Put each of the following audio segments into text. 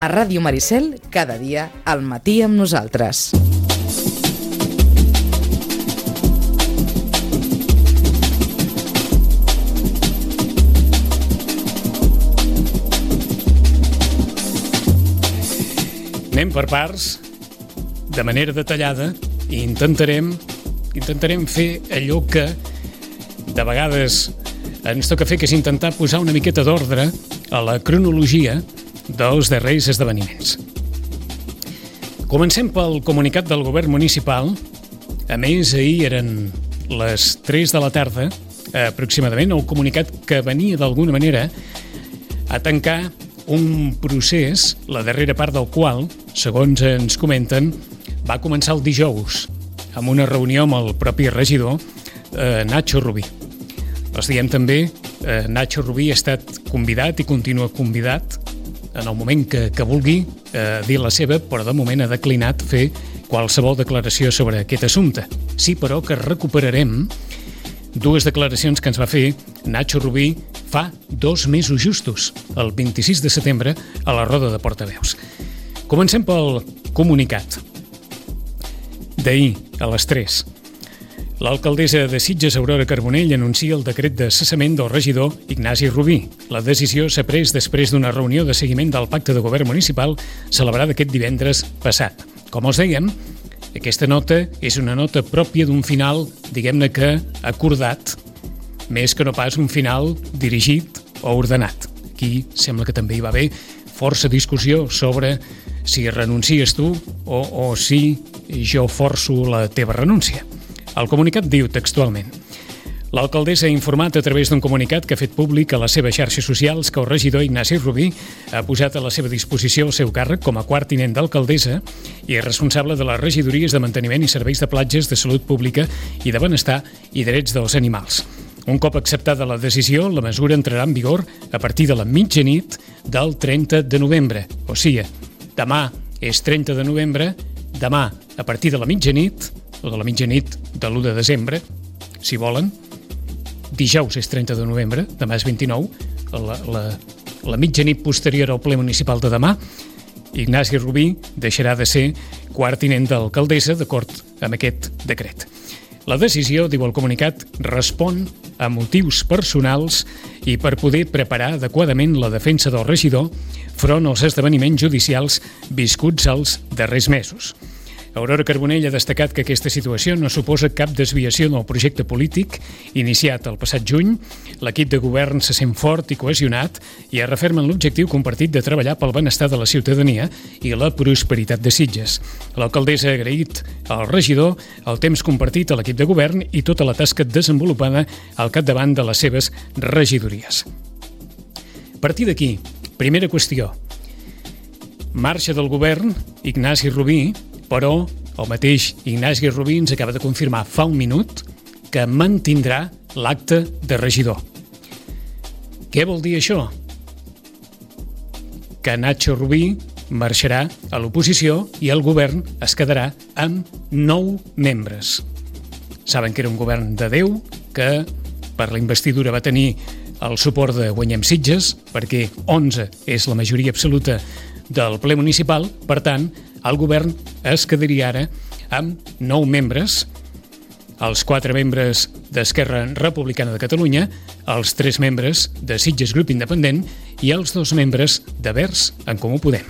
A Ràdio Maricel, cada dia, al matí amb nosaltres. Anem per parts, de manera detallada, i intentarem fer allò que de vegades ens toca fer, que és intentar posar una miqueta d'ordre a la cronologia dels darrers esdeveniments. Comencem pel comunicat del govern municipal. A més, ahir eren les 3 de la tarda, aproximadament, el comunicat que venia d'alguna manera a tancar un procés, la darrera part del qual, segons ens comenten, va començar el dijous, amb una reunió amb el propi regidor, Nacho Rubí. Els diem també, Nacho Rubí ha estat convidat i continua convidat en el moment que vulgui dir la seva, però de moment ha declinat fer qualsevol declaració sobre aquest assumpte. Sí, però, que recuperarem dues declaracions que ens va fer Nacho Rubí fa 2 mesos justos, el 26 de setembre, a la roda de portaveus. Comencem pel comunicat d'ahir, a les 3. L'alcaldessa de Sitges, Aurora Carbonell, anuncia el decret de cessament del regidor Ignasi Rubí. La decisió s'ha pres després d'una reunió de seguiment del pacte de govern municipal celebrada aquest divendres passat. Com els dèiem, aquesta nota és una nota pròpia d'un final, diguem-ne que acordat, més que no pas un final dirigit o ordenat. Aquí sembla que també hi va haver força discussió sobre si renuncies tu o si jo forço la teva renúncia. El comunicat diu textualment: l'alcaldessa ha informat a través d'un comunicat que ha fet públic a les seves xarxes socials que el regidor Ignasi Rubí ha posat a la seva disposició el seu càrrec com a quart tinent d'alcaldessa i és responsable de les regidories de manteniment i serveis de platges, de salut pública i de benestar i drets dels animals. Un cop acceptada la decisió, la mesura entrarà en vigor a partir de la mitjanit del 30 de novembre. O sigui, demà és 30 de novembre, demà a partir de la mitjanit, o de la mitjanit de l'1 de desembre, si volen. Dijous és 30 de novembre, demà és 29, la mitjanit posterior al ple municipal de demà, Ignasi Rubí deixarà de ser quart tinent d'alcaldessa d'acord amb aquest decret. La decisió, diu el comunicat, respon a motius personals i per poder preparar adequadament la defensa del regidor front als esdeveniments judicials viscuts els darrers mesos. Aurora Carbonell ha destacat que aquesta situació no suposa cap desviació del projecte polític iniciat el passat juny. L'equip de govern se sent fort i cohesionat i es referma en l'objectiu compartit de treballar pel benestar de la ciutadania i la prosperitat de Sitges. L'alcaldessa ha agraït al regidor el temps compartit a l'equip de govern i tota la tasca desenvolupada al capdavant de les seves regidories. A partir d'aquí, primera qüestió. Marxa del govern Ignasi Rubí, però el mateix Ignasi Rubí ens acaba de confirmar fa un minut que mantindrà l'acte de regidor. Què vol dir això? Que Nacho Rubí marxarà a l'oposició i el govern es quedarà amb 9 membres. Saben que era un govern de 10, que per la investidura va tenir el suport de Guanyem Sitges, perquè 11 és la majoria absoluta del ple municipal, per tant, el govern es quedaria ara amb 9 membres, els 4 membres d'Esquerra Republicana de Catalunya, els 3 membres de Sitges Grup Independent i els 2 membres de Verds en Comú Podem.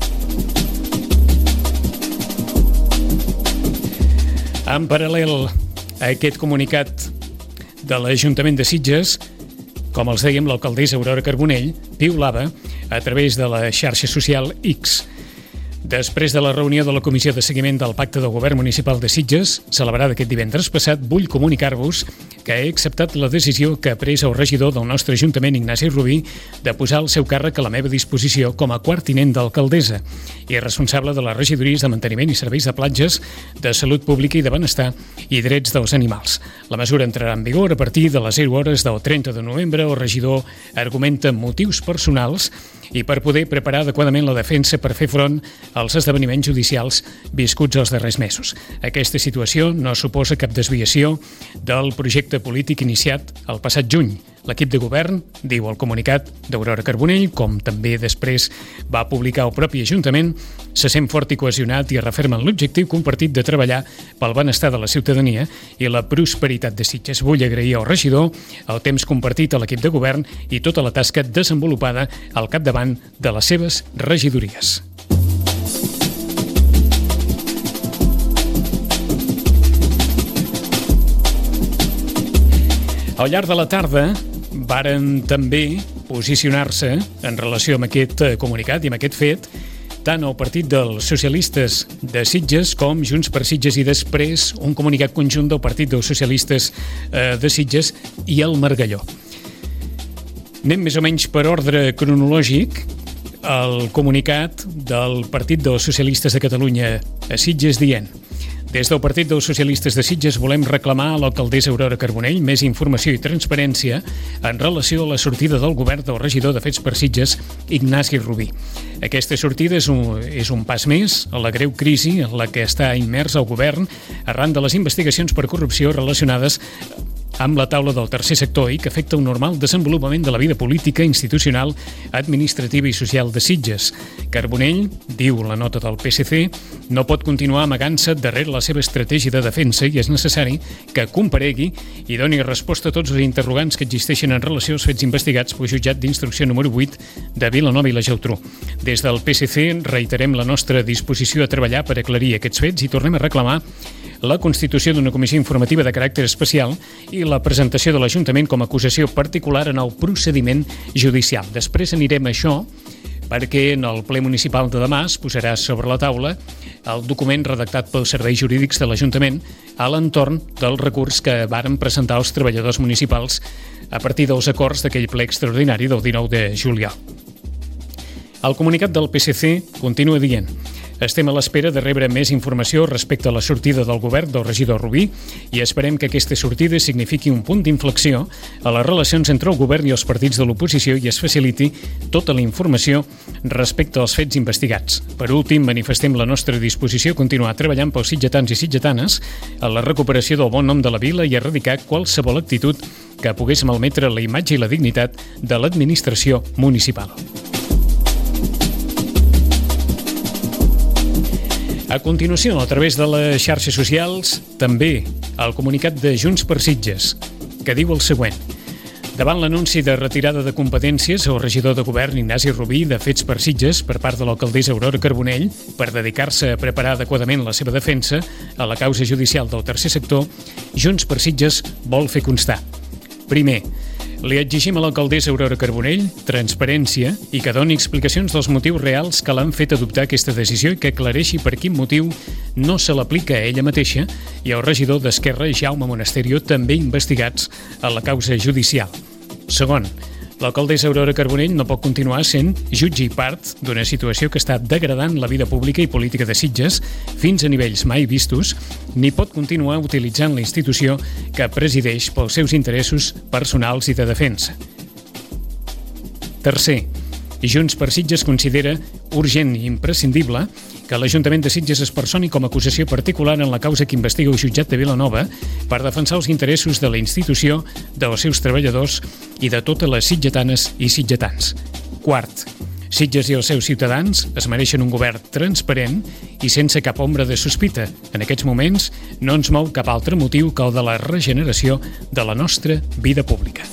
En paral·lel a aquest comunicat de l'Ajuntament de Sitges, com els dèiem, l'alcaldessa Aurora Carbonell piulava a través de la xarxa social X. Després de la reunió de la Comissió de Seguiment del Pacte del Govern Municipal de Sitges, celebrada aquest divendres passat, vull comunicar-vos que he acceptat la decisió que ha pres el regidor del nostre Ajuntament, Ignasi Rubí, de posar el seu càrrec a la meva disposició com a quart tinent d'alcaldessa i responsable de les regidories de manteniment i serveis de platges, de salut pública i de benestar i drets dels animals. La mesura entrarà en vigor a partir de les 0 hores del 30 de novembre. El regidor argumenta motius personals i per poder preparar adequadament la defensa per fer front als esdeveniments judicials viscuts els darrers mesos. Aquesta situació no suposa cap desviació del projecte polític iniciat el passat juny. L'equip de govern, diu el comunicat d'Aurora Carbonell, com també després va publicar el propi Ajuntament, se sent fort i cohesionat i referma l'objectiu compartit de treballar pel benestar de la ciutadania i la prosperitat de Sitges. Vull agrair al regidor el temps compartit a l'equip de govern i tota la tasca desenvolupada al capdavant de les seves regidories. Al llarg de la tarda varen també posicionar-se en relació amb aquest comunicat i amb aquest fet tant el Partit dels Socialistes de Sitges com Junts per Sitges i després un comunicat conjunt del Partit dels Socialistes de Sitges i el Margalló. Anem més o menys per ordre cronològic. El comunicat del Partit dels Socialistes de Catalunya a Sitges dient: des del Partit dels Socialistes de Sitges volem reclamar a l'alcaldessa Aurora Carbonell més informació i transparència en relació a la sortida del govern del regidor de Fets per Sitges, Ignasi Rubí. Aquesta sortida és un pas més a la greu crisi en la que està immers el govern arran de les investigacions per corrupció relacionades amb la taula del tercer sector i que afecta un normal desenvolupament de la vida política, institucional, administrativa i social de Sitges. Carbonell, diu la nota del PSC, no pot continuar amagant-se darrere la seva estratègia de defensa i és necessari que comparegui i doni resposta a tots els interrogants que existeixen en relació als fets investigats pel jutjat d'instrucció número 8 de Vilanova i la Geltrú. Des del PSC reiterem la nostra disposició a treballar per aclarir aquests fets i tornem a reclamar la constitució d'una comissió informativa de caràcter especial i la presentació de l'Ajuntament com a acusació particular en el procediment judicial. Després anirem a això perquè en el ple municipal de demà es posarà sobre la taula el document redactat pels serveis jurídics de l'Ajuntament a l'entorn del recurs que varen presentar els treballadors municipals a partir dels acords d'aquell ple extraordinari del 19 de juliol. El comunicat del PSC continua dient: estem a l'espera de rebre més informació respecte a la sortida del govern del regidor Rubí i esperem que aquesta sortida signifiqui un punt d'inflexió a les relacions entre el govern i els partits de l'oposició i es faciliti tota la informació respecte als fets investigats. Per últim, manifestem la nostra disposició a continuar treballant pels sitgetans i sitgetanes a la recuperació del bon nom de la vila i erradicar qualsevol actitud que pogués malmetre la imatge i la dignitat de l'administració municipal. A continuació, a través de les xarxes socials, també el comunicat de Junts per Sitges, que diu el següent: davant l'anunci de retirada de competències al regidor de govern Ignasi Rubí de Fets per Sitges per part de l'alcaldessa Aurora Carbonell per dedicar-se a preparar adequadament la seva defensa a la causa judicial del tercer sector, Junts per Sitges vol fer constar: primer, li exigim a l'alcaldessa Aurora Carbonell transparència i que doni explicacions dels motius reals que l'han fet adoptar aquesta decisió i que aclareixi per quin motiu no se l'aplica a ella mateixa i al regidor d'Esquerra Jaume Monasterio, també investigats a la causa judicial. Segon, l'alcaldessa Aurora Carbonell no pot continuar sent jutge i part d'una situació que està degradant la vida pública i política de Sitges fins a nivells mai vistos, ni pot continuar utilitzant la institució que presideix pels seus interessos personals i de defensa. Tercer, Junts per Sitges considera urgent i imprescindible que l'Ajuntament de Sitges es personi com a acusació particular en la causa que investiga el jutjat de Vilanova per defensar els interessos de la institució, dels seus treballadors i de totes les sitgetanes i sitgetans. Quart, Sitges i els seus ciutadans es mereixen un govern transparent i sense cap ombra de sospita. En aquests moments no ens mou cap altre motiu que el de la regeneració de la nostra vida pública.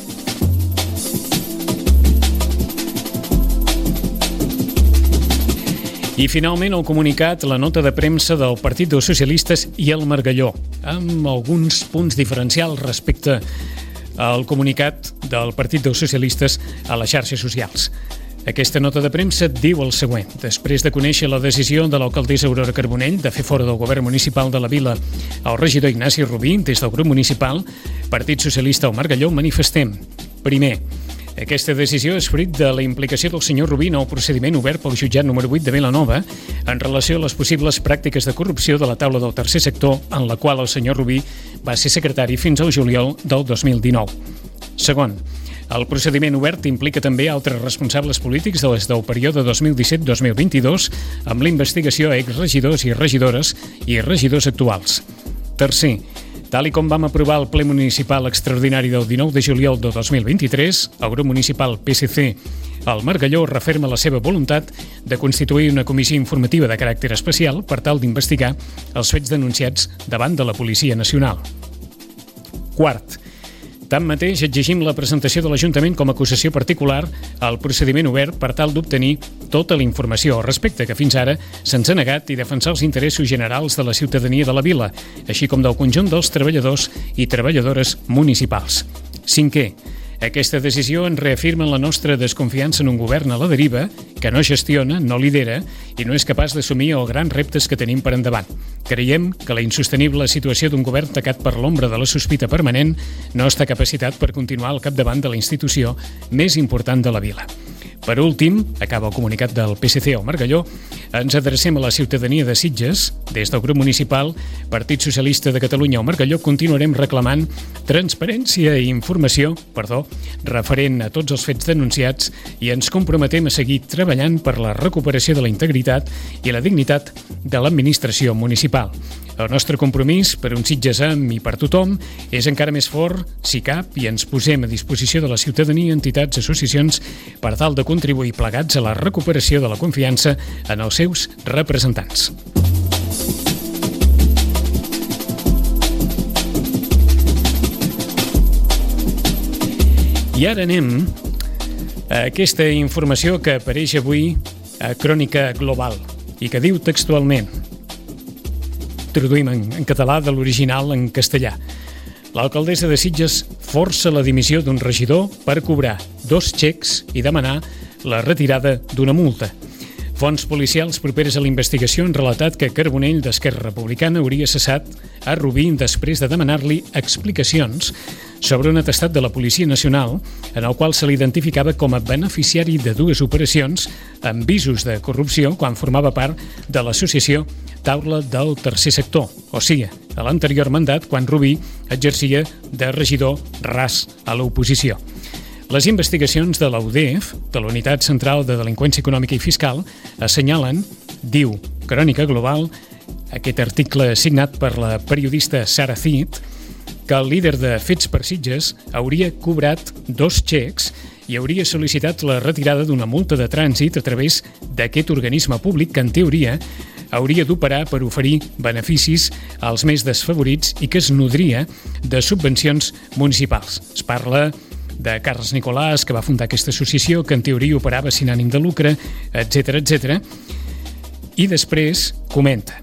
I finalment el comunicat, la nota de premsa del Partit dels Socialistes i el Margalló, amb alguns punts diferencials respecte al comunicat del Partit dels Socialistes a les xarxes socials. Aquesta nota de premsa diu el següent: després de conèixer la decisió de l'alcaldessa Aurora Carbonell de fer fora del govern municipal de la vila el regidor Ignasi Rubí, des del grup municipal Partit Socialista al Margalló manifestem: primer, aquesta decisió és fruit de la implicació del senyor Rubí en el procediment obert pel jutjat número 8 de Vilanova en relació a les possibles pràctiques de corrupció de la taula del tercer sector, en la qual el senyor Rubí va ser secretari fins al juliol del 2019. Segon, el procediment obert implica també altres responsables polítics des del període 2017-2022 amb la investigació a exregidors i regidores i regidors actuals. Tercer, Tal i com vam aprovar el ple municipal extraordinari del 19 de juliol de 2023, el grup municipal PSC al Margalló referma la seva voluntat de constituir una comissió informativa de caràcter especial per tal d'investigar els fets denunciats davant de la Policia Nacional. Quart, tanmateix, exigim la presentació de l'Ajuntament com a acusació particular al procediment obert per tal d'obtenir tota la informació al respecte que fins ara se'ns ha negat i defensar els interessos generals de la ciutadania de la vila, així com del conjunt dels treballadors i treballadores municipals. Cinquè, aquesta decisió ens reafirma la nostra desconfiança en un govern a la deriva que no gestiona, no lidera i no és capaç d'assumir els grans reptes que tenim per endavant. Creiem que la insostenible situació d'un govern tacat per l'ombra de la sospita permanent no està capacitat per continuar al capdavant de la institució més important de la vila. Per últim, acaba el comunicat del PSC al Margalló, ens adrecem a la ciutadania de Sitges. Des del grup municipal Partit Socialista de Catalunya al Margalló continuarem reclamant transparència i informació, referent a tots els fets denunciats i ens comprometem a seguir treballant per la recuperació de la integritat i la dignitat de l'administració municipal. El nostre compromís per un Sitges amb i per tothom és encara més fort, si cap, i ens posem a disposició de la ciutadania, entitats, associacions, per tal de contribuir plegats a la recuperació de la confiança en els seus representants. I ara anem a aquesta informació que apareix avui a Crònica Global i que diu textualment, traduïm en català de l'original en castellà. L'alcaldessa de Sitges força la dimissió d'un regidor per cobrar 2 xecs i demanar la retirada d'una multa. Fonts policials properes a la investigació han relatat que Carbonell, d'Esquerra Republicana, hauria cessat a Rubí després de demanar-li explicacions sobre un atestat de la Policia Nacional en el qual se l'identificava com a beneficiari de 2 operacions amb visos de corrupció quan formava part de l'associació Taula del Tercer Sector, o sigui, a l'anterior mandat quan Rubí exercia de regidor ras a l'oposició. Les investigacions de l'UDEF, de la Unitat Central de Delinqüència Econòmica i Fiscal, assenyalen, diu Crònica Global, aquest article signat per la periodista Sara Cid, que el líder de Fets per Sitges hauria cobrat 2 xecs i hauria sol·licitat la retirada d'una multa de trànsit a través d'aquest organisme públic que, en teoria, hauria d'operar per oferir beneficis als més desfavorits i que es nodria de subvencions municipals. Es parla de Carles Nicolàs, que va fundar aquesta associació, que en teoria operava sin ànim de lucre, etc etc. I després comenta: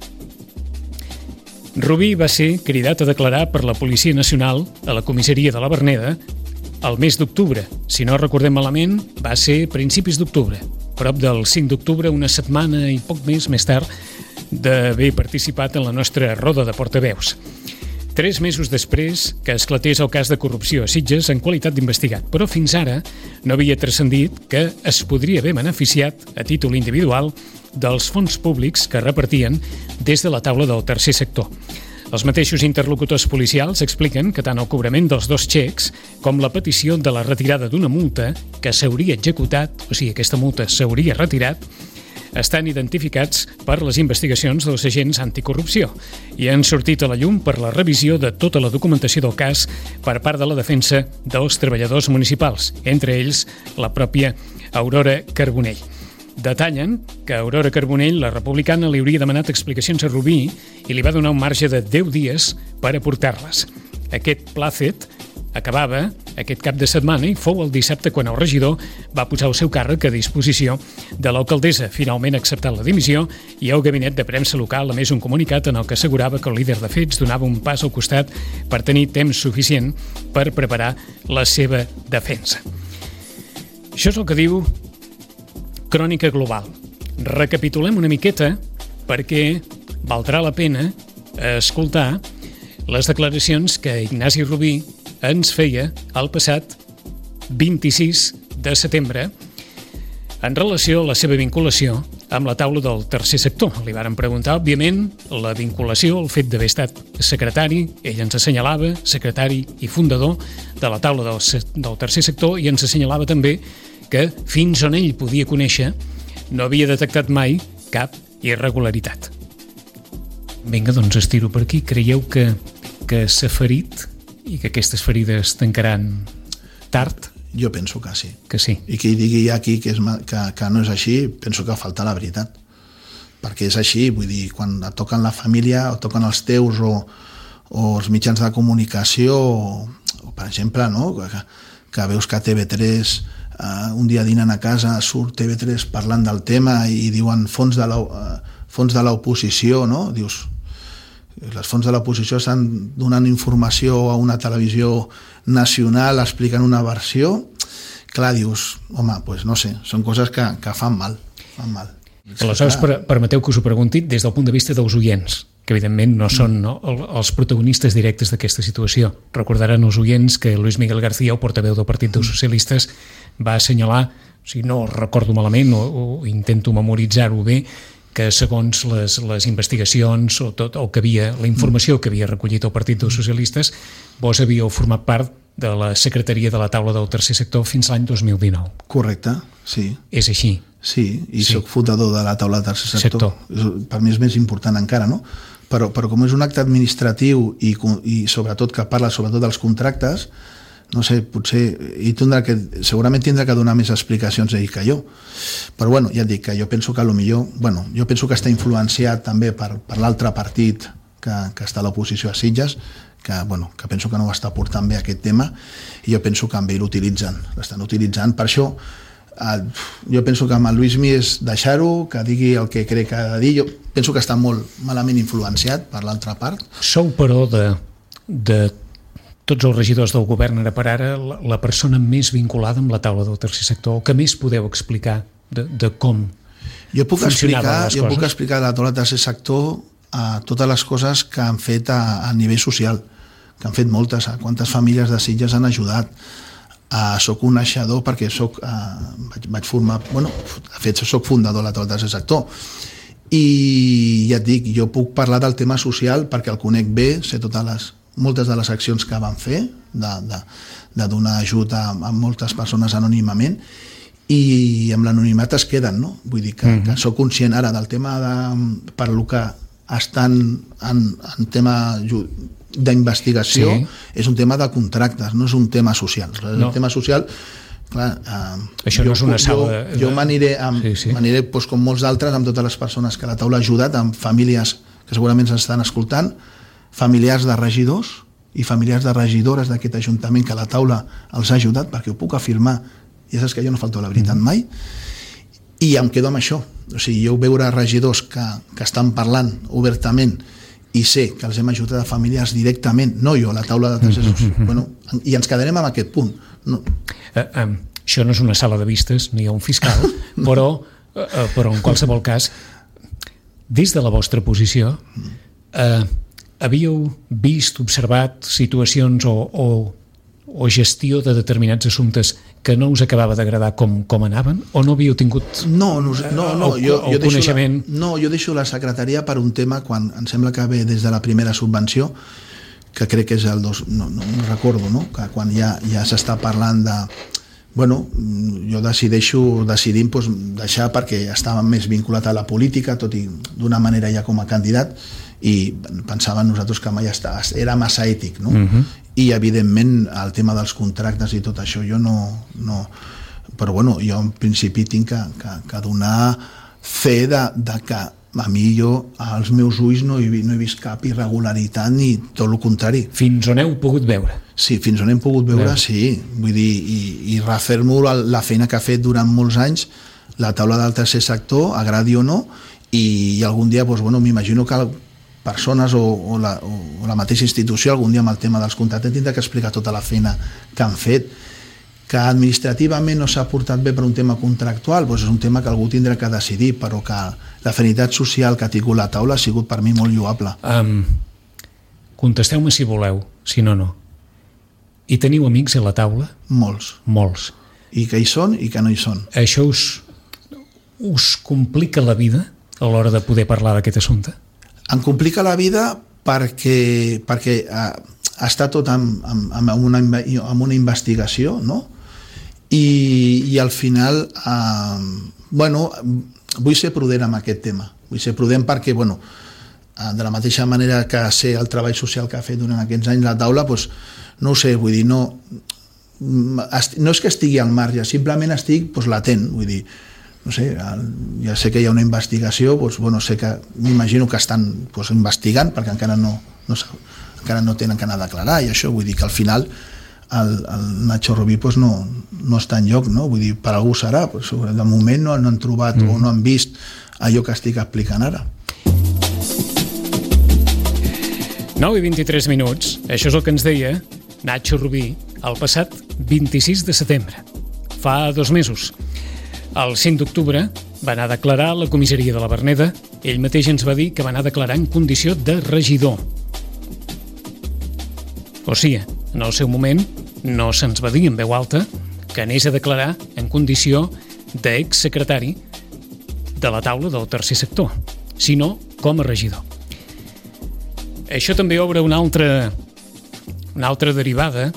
Rubí va ser cridat a declarar per la Policia Nacional a la comissaria de la Verneda el mes d'octubre. Si no recordem malament, va ser principis d'octubre, prop del 5 d'octubre, una setmana i poc més tard d'haver participat en la nostra roda de portaveus. 3 mesos després que esclatés el cas de corrupció a Sitges en qualitat d'investigat, però fins ara no havia transcendit que es podria haver beneficiat a títol individual dels fons públics que repartien des de la taula del tercer sector. Els mateixos interlocutors policials expliquen que tant el cobrament dels 2 xecs com la petició de la retirada d'una multa que s'hauria executat, o sigui, aquesta multa s'hauria retirat, estan identificats per les investigacions dels agents anticorrupció i han sortit a la llum per la revisió de tota la documentació del cas per part de la defensa dels treballadors municipals, entre ells la pròpia Aurora Carbonell. Detallen que Aurora Carbonell, la republicana, li hauria demanat explicacions a Rubí i li va donar un marge de 10 dies per aportar-les. Aquest plàcet acabava aquest cap de setmana i fou el dissabte quan el regidor va posar el seu càrrec a disposició de l'alcaldessa. Finalment ha acceptat la dimissió i el gabinet de premsa local ha emès un comunicat en el que assegurava que el líder de Fets donava un pas al costat per tenir temps suficient per preparar la seva defensa. Això és el que diu Crònica Global. Recapitulem una miqueta perquè valdrà la pena escoltar les declaracions que Ignasi Rubí ens feia el passat 26 de setembre en relació a la seva vinculació amb la taula del tercer sector. Li varen preguntar, òbviament, la vinculació, el fet d'haver estat secretari, ell ens assenyalava, secretari i fundador de la taula del tercer sector, i ens assenyalava també que fins on ell podia conèixer no havia detectat mai cap irregularitat. Vinga, doncs estiro per aquí. Creieu que que s'ha ferit i que aquestes ferides tancaran tard? Jo penso que sí. Que sí. I qui digui aquí que no és així, penso que falta la veritat. Perquè és així, vull dir, quan et toquen la família o toquen els teus o els mitjans de comunicació o per exemple, no? que veus que TV3 un dia dinant a casa surt TV3 parlant del tema i diuen fons de l'oposició, no? Dius, les fonts de l'oposició estan donant informació a una televisió nacional explicant una versió, clar, dius, home, doncs no sé, són coses que fan mal. Aleshores, permeteu que us ho pregunti des del punt de vista dels oients, que evidentment no són els protagonistes directes d'aquesta situació. Recordaran els oients que Luis Miguel García, el portaveu del Partit dels Socialistes, va assenyalar, si no recordo malament o intento memoritzar-ho bé, que segons les investigacions o tot el que havia, la informació que havia recollit el Partit dels Socialistes, vos havíeu format part de la secretaria de la taula del tercer sector fins l'any 2019. Correcte, sí. És així? Sí, i soc fundador de la taula del tercer sector. Per mi és més important encara, no? Però com és un acte administratiu i sobretot que parla sobretot dels contractes, no sé, potser segurament tindrà que donar més explicacions ell que jo. Però bueno, ja et dic que jo penso que jo penso que està influenciat també per l'altre partit que està a l'oposició a Sitges, que penso que no ho està portant bé aquest tema, i jo penso que amb ell l'estan utilitzant. Per això jo penso que amb el Luismi és deixar-ho, que digui el que crec que ha de dir. Jo penso que està molt malament influenciat per l'altra part. Sou, però, de tots els regidors del govern ara per ara, la persona més vinculada amb la taula del tercer sector, o que més podeu explicar de com funcionaven les coses? Jo puc explicar a la taula del tercer sector totes les coses que han fet a nivell social, que han fet moltes, a quantes famílies de Sitges han ajudat. Soc coneixedor perquè vaig formar, de fet soc fundador de la taula del tercer sector, i ja et dic, jo puc parlar del tema social perquè el conec bé, sé moltes de les accions que van fer de donar ajut a moltes persones anònimament, i amb l'anonimat es queden, no? Vull dir que soc conscient ara del tema per lo que estan en tema d'investigació, és un tema de contractes, no és un tema social. El tema social, clar, això no és una sala. Jo m'aniré com molts d'altres, amb totes les persones que la taula ha ajudat, amb famílies que segurament s'estan escoltant, familiars de regidors i familiars de regidores d'aquest ajuntament que la taula els ha ajudat, perquè ho puc afirmar, i ja saps que jo no falto la veritat mai, i em quedo amb això. O sigui, jo veure regidors que estan parlant obertament i sé que els hem ajudat a familiars directament, no jo, la taula de tercer sector, i ens quedarem amb aquest punt. Això no és una sala de vistes ni un fiscal, però en qualsevol cas, des de la vostra posició, havíeu vist, observat situacions o gestió de determinats assumptes que no us acabava d'agradar com anaven, o no havíeu tingut el coneixement? Jo deixo la secretaria per un tema, quan em sembla que ve des de la primera subvenció, que crec que és el no recordo, no? Que quan ja s'està parlant de... jo decideixo deixar perquè estava més vinculat a la política, tot i d'una manera ja com a candidat, i pensàvem nosaltres que mai era massa ètic, no? I evidentment el tema dels contractes i tot això jo no... Però jo en principi tinc que donar fe de que a mi als meus ulls no he vist cap irregularitat ni tot el contrari. Fins on heu pogut veure? Sí, fins on hem pogut veure, sí. Vull dir, i refermo la feina que ha fet durant molts anys la taula del tercer sector, agradi o no, i algun dia m'imagino que persones o la mateixa institució algun dia amb el tema dels contractes tindrà que explicar tota la feina que han fet, que administrativament no s'ha portat bé per un tema contractual, és un tema que algú tindrà que decidir, però que l'afinitat social que ha tingut la taula ha sigut per mi molt lloable. Contesteu-me si voleu, si no, no. I teniu amics a la taula? Molts. Molts. I que hi són i que no hi són. Això us complica la vida a l'hora de poder parlar d'aquest assumpte? Em complica la vida perquè està tot amb una investigació, no? I al final vull ser prudent amb aquest tema. Vull ser prudent perquè de la mateixa manera que sé el treball social que ha fet durant aquests anys la taula, doncs, no ho sé, vull dir, no és que estigui al marge, simplement estic latent, vull dir, no sé, ja sé que hi ha una investigació, sé que m'imagino que estan investigant perquè encara no tenen que anar a declarar, i això vull dir que al final el Nacho Rubí no està en lloc, no? Vull dir, per algú serà, de moment no han trobat o no han vist allò que estic explicant ara. 9:23, això és el que ens deia Nacho Rubí el passat 26 de setembre, fa 2 mesos. El 5 d'octubre va anar a declarar a la comissaria de la Verneda. Ell mateix ens va dir que va anar a declarar en condició de regidor. O sigui, en el seu moment no se'ns va dir en veu alta que anés a declarar en condició d'exsecretari de la taula del tercer sector, sinó com a regidor. Això també obre una altra derivada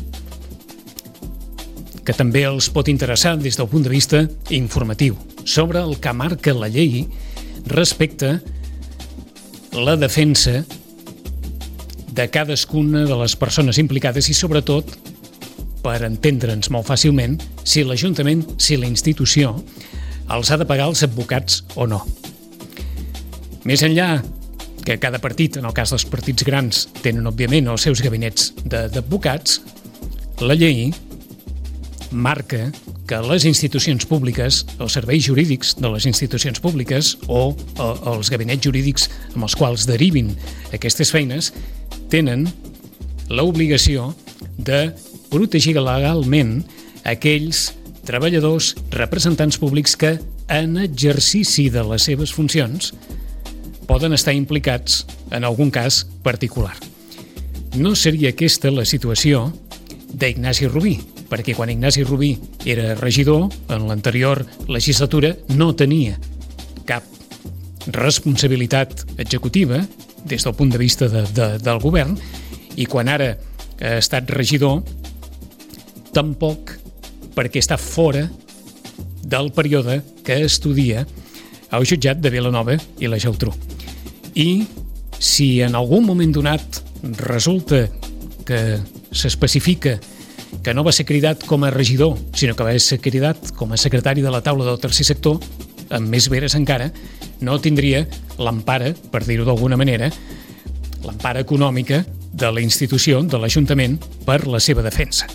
que també els pot interessar des del punt de vista informatiu, sobre el que marca la llei respecte la defensa de cadascuna de les persones implicades i, sobretot, per entendre'ns molt fàcilment, si l'Ajuntament, si la institució, els ha de pagar els advocats o no. Més enllà que cada partit, en el cas dels partits grans, tenen, òbviament, els seus gabinets d'advocats, la llei marca que les institucions públiques, els serveis jurídics de les institucions públiques o els gabinets jurídics amb els quals derivin aquestes feines tenen l'obligació de protegir legalment aquells treballadors, representants públics que, en exercici de les seves funcions, poden estar implicats en algun cas particular. No seria aquesta la situació d'Ignasi Rubí, perquè quan Ignasi Rubí era regidor, en l'anterior legislatura, no tenia cap responsabilitat executiva des del punt de vista del govern, i quan ara ha estat regidor, tampoc, perquè està fora del període que estudia al jutjat de Vilanova i la Geltrú. I si en algun moment donat resulta que s'especifica que no va ser cridat com a regidor, sinó que va ser cridat com a secretari de la taula del tercer sector, amb més veres encara, no tindria l'empara, per dir-ho d'alguna manera, l'empara econòmica de la institució, de l'Ajuntament, per la seva defensa.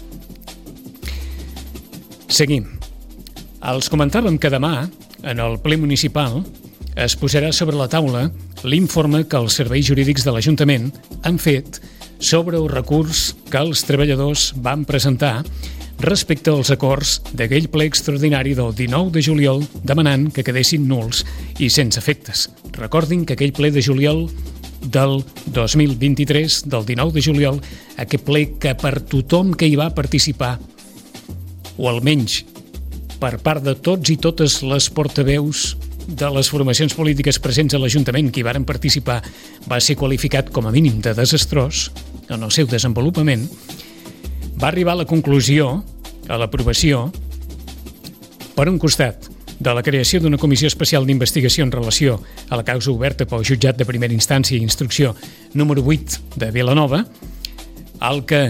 Seguim. Els comentàvem que demà, en el ple municipal, es posarà sobre la taula l'informe que els serveis jurídics de l'Ajuntament han fet sobre el recurs que els treballadors van presentar respecte als acords d'aquell ple extraordinari del 19 de juliol demanant que quedessin nuls i sense efectes. Recordin que aquell ple de juliol del 2023, del 19 de juliol, aquest ple que per tothom que hi va participar, o almenys per part de tots i totes les portaveus de les formacions polítiques presents a l'Ajuntament que hi varen participar, va ser qualificat com a mínim de desastrós en el seu desenvolupament, va arribar a la conclusió, a l'aprovació, per un costat, de la creació d'una comissió especial d'investigació en relació a la causa oberta pel jutjat de primera instància i instrucció número 8 de Vilanova, el que,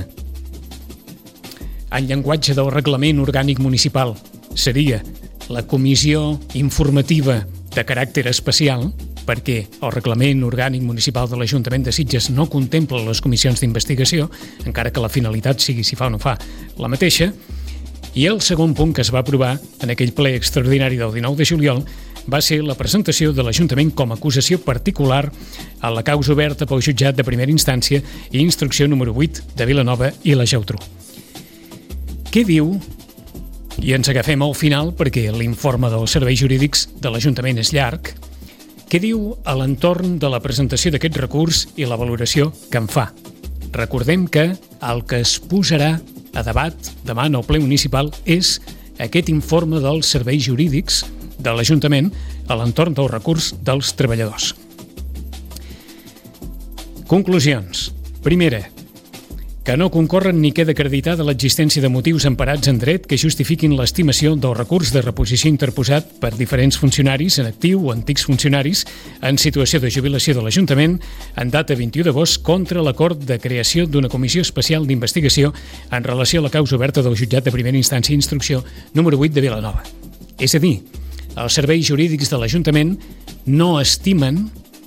en llenguatge del reglament orgànic municipal, seria la comissió informativa de caràcter especial, perquè el reglament orgànic municipal de l'Ajuntament de Sitges no contempla les comissions d'investigació, encara que la finalitat sigui, si fa o no fa, la mateixa. I el segon punt que es va aprovar en aquell ple extraordinari del 19 de juliol va ser la presentació de l'Ajuntament com a acusació particular a la causa oberta pel jutjat de primera instància i instrucció número 8 de Vilanova i la Geltrú. Què diu? I ens agafem al final perquè l'informe dels serveis jurídics de l'Ajuntament és llarg. Què diu a l'entorn de la presentació d'aquest recurs i la valoració que en fa? Recordem que el que es posarà a debat demà en el ple municipal és aquest informe dels serveis jurídics de l'Ajuntament a l'entorn del recurs dels treballadors. Conclusions. Primera, que no concorren ni queda acreditada l'existència de motius emparats en dret que justifiquin l'estimació del recurs de reposició interposat per diferents funcionaris en actiu o antics funcionaris en situació de jubilació de l'Ajuntament en data 21 d'agost contra l'acord de creació d'una comissió especial d'investigació en relació a la causa oberta del jutjat de primera instància i instrucció número 8 de Vilanova. És a dir, els serveis jurídics de l'Ajuntament no estimen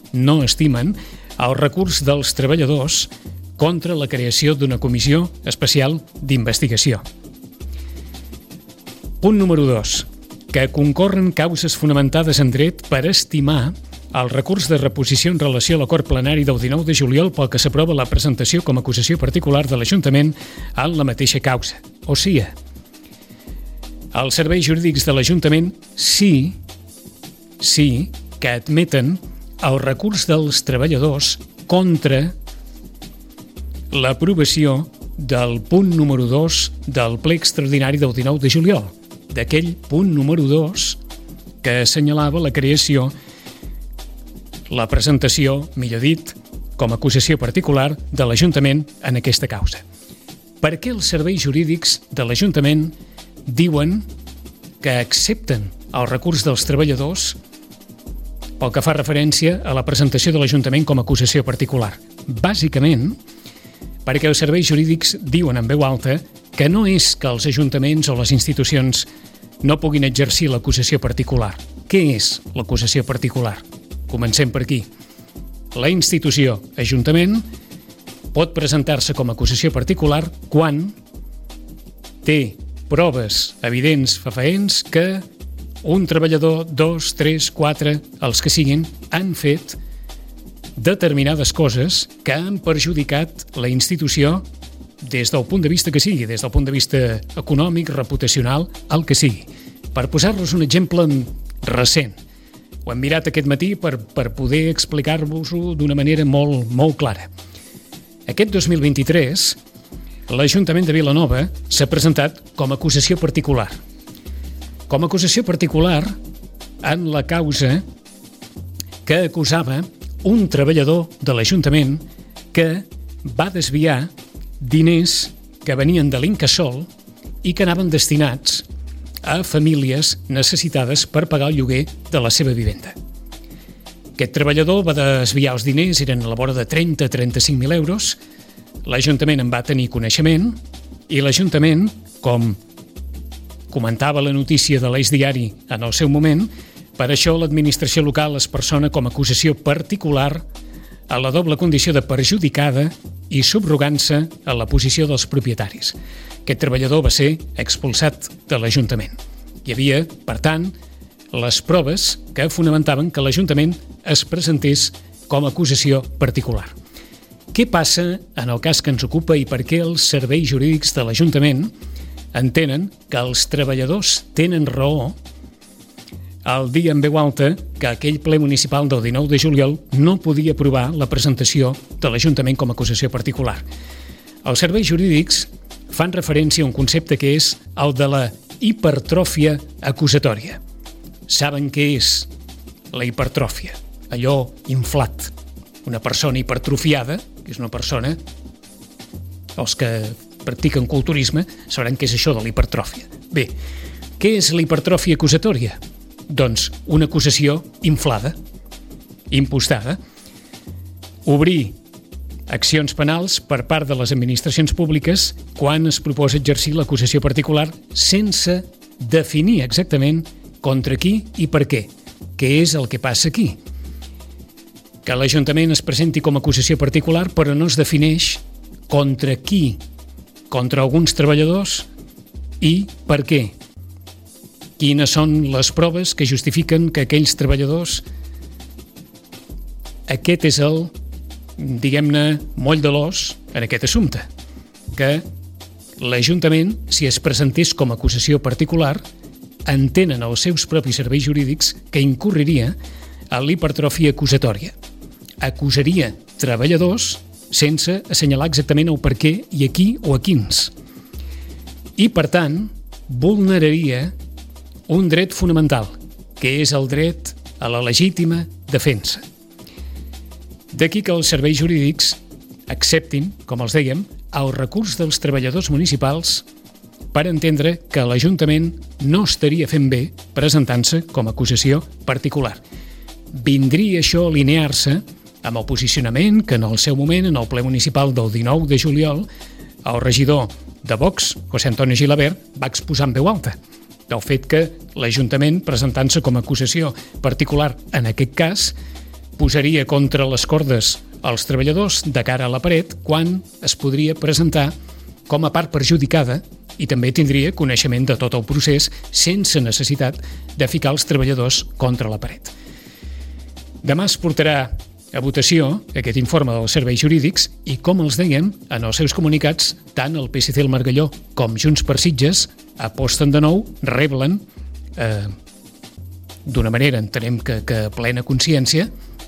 el recurs dels treballadors contra la creació d'una comissió especial d'investigació. Punt número 2. Que concorren causes fonamentades en dret per estimar el recurs de reposició en relació a l'acord plenari del 19 de juliol pel que s'aprova la presentació com a acusació particular de l'Ajuntament en la mateixa causa. O sigui, els serveis jurídics de l'Ajuntament sí que admeten el recurs dels treballadors contra l'aprovació del punt número 2 del ple extraordinari del 19 de juliol, d'aquell punt número 2 que assenyalava la creació, la presentació, millor dit, com a acusació particular de l'Ajuntament en aquesta causa. Per què els serveis jurídics de l'Ajuntament diuen que accepten el recurs dels treballadors pel que fa referència a la presentació de l'Ajuntament com a acusació particular? Bàsicament, perquè els serveis jurídics diuen en veu alta que no és que els ajuntaments o les institucions no puguin exercir l'acusació particular. Què és l'acusació particular? Comencem per aquí. La institució Ajuntament pot presentar-se com a acusació particular quan té proves evidents fefaents que un treballador, 2, 3, 4, els que siguin, han fet determinades coses que han perjudicat la institució des del punt de vista que sigui, des del punt de vista econòmic, reputacional, el que sigui. Per posar-vos un exemple recent, ho hem mirat aquest matí per poder explicar-vos-ho d'una manera molt clara. Aquest 2023, l'Ajuntament de Vilanova s'ha presentat com a acusació particular. Com a acusació particular en la causa que acusava un treballador de l'Ajuntament que va desviar diners que venien de l'Incasòl i que anaven destinats a famílies necessitades per pagar el lloguer de la seva vivenda. Aquest treballador va desviar els diners, eren a la vora de 30-35.000 euros. L'Ajuntament en va tenir coneixement i l'Ajuntament, com comentava la notícia de l'Eix Diari en el seu moment, per això l'administració local es persona com a acusació particular a la doble condició de perjudicada i subrogant-se a la posició dels propietaris. Aquest treballador va ser expulsat de l'Ajuntament. Hi havia, per tant, les proves que fonamentaven que l'Ajuntament es presentés com a acusació particular. Què passa en el cas que ens ocupa i per què els serveis jurídics de l'Ajuntament entenen que els treballadors tenen raó al dir en veu alta que aquell ple municipal del 19 de juliol no podia aprovar la presentació de l'Ajuntament com a acusació particular? Els serveis jurídics fan referència a un concepte que és el de la hipertròfia acusatòria. Saben què és la hipertròfia? Allò inflat. Una persona hipertrofiada, que és una persona, els que practiquen culturisme sabran què és això de la hipertròfia. Bé, què és la hipertròfia acusatòria? Doncs una acusació inflada, impostada. Obrir accions penals per part de les administracions públiques quan es proposa exercir l'acusació particular sense definir exactament contra qui i per què. Què és el que passa aquí? Que l'Ajuntament es presenti com a acusació particular però no es defineix contra qui, contra alguns treballadors i per què. Quines són les proves que justifiquen que aquells treballadors... Aquest és el, diguem-ne, moll de l'os en aquest assumpte, que l'Ajuntament, si es presentés com a acusació particular, entenen els seus propis serveis jurídics que incorreria a l'hipertròfia acusatòria. Acusaria treballadors sense assenyalar exactament el per què i a qui o a quins. I, per tant, vulneraria un dret fonamental, que és el dret a la legítima defensa. D'aquí que els serveis jurídics acceptin, com els dèiem, el recurs dels treballadors municipals per entendre que l'Ajuntament no estaria fent bé presentant-se com a acusació particular. Vindria això a alinear-se amb el posicionament que en el seu moment, en el ple municipal del 19 de juliol, el regidor de Vox, José Antonio Gilabert, va exposar en veu alta del fet que l'Ajuntament, presentant-se com a acusació particular en aquest cas, posaria contra les cordes els treballadors de cara a la paret quan es podria presentar com a part perjudicada i també tindria coneixement de tot el procés sense necessitat de ficar els treballadors contra la paret. Demà es portarà a votació aquest informe dels serveis jurídics i, com els dèiem, en els seus comunicats, tant el PSC el Margalló com Junts per Sitges aposten de nou, reblen, d'una manera, entenem que plena consciència,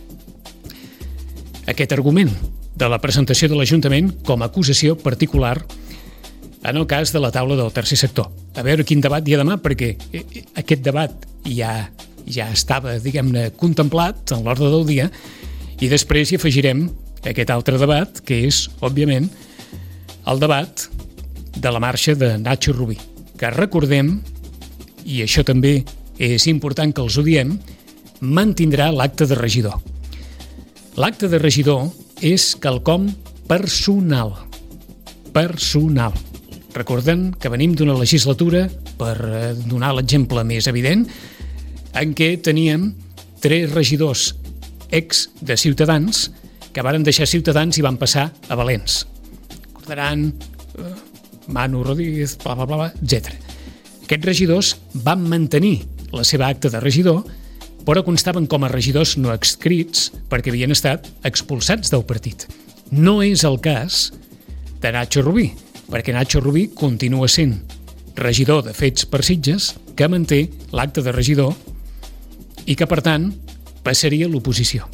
aquest argument de la presentació de l'Ajuntament com a acusació particular en el cas de la taula del tercer sector. A veure quin debat hi ha demà, perquè aquest debat ja estava, diguem-ne, contemplat en l'ordre del dia, i després hi afegirem aquest altre debat, que és, òbviament, el debat de la marxa de Nacho Rubí, que recordem, i això també és important que els ho diem, mantindrà l'acte de regidor. L'acte de regidor és quelcom personal. Personal. Recorden que venim d'una legislatura, per donar l'exemple més evident, en què teníem 3 regidors ex de Ciutadans que varen deixar Ciutadans i van passar a Valents. Recordaran Manu Rodríguez, bla, bla, bla, etc. Aquests regidors van mantenir la seva acta de regidor, però constaven com a regidors no adscrits perquè havien estat expulsats del partit. No és el cas de Nacho Rubí, perquè Nacho Rubí continua sent regidor de Fets per Sitges, que manté l'acte de regidor i que, per tant, passaria a l'oposició.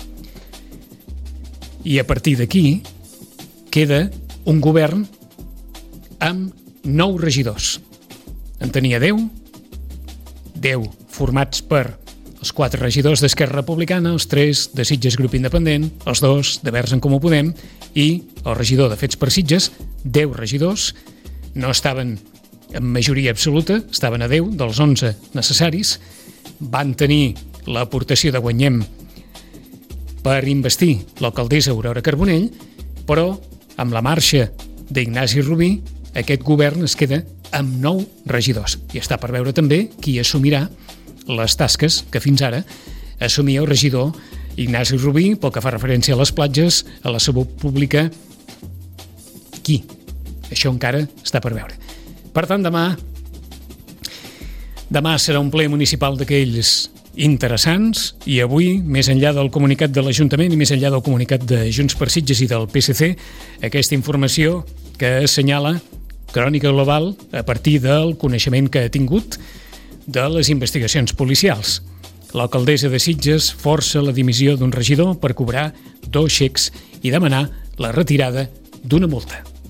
I a partir d'aquí queda un govern amb 9 regidors. En tenia 10 formats per els 4 regidors d'Esquerra Republicana, els 3 de Sitges Grup Independent, els 2 de Verds en Comú Podem i el regidor de Fets per Sitges, 10 regidors, no estaven en majoria absoluta, estaven a 10 dels 11 necessaris, van tenir l'aportació de Guanyem per investir l'alcaldessa Aurora Carbonell, però amb la marxa d'Ignasi Rubí, aquest govern es queda amb 9 regidors. I està per veure també qui assumirà les tasques que fins ara assumia el regidor Ignasi Rubí, pel que fa referència a les platges, a la salut pública. Qui? Això encara està per veure. Per tant, demà serà un ple municipal d'aquells interessants i avui, més enllà del comunicat de l'Ajuntament i més enllà del comunicat de Junts per Sitges i del PSC, aquesta informació que assenyala crònica global a partir del coneixement que ha tingut de les investigacions policials. L'alcaldessa de Sitges força la dimissió d'un regidor per cobrar 2 xecs i demanar la retirada d'una multa.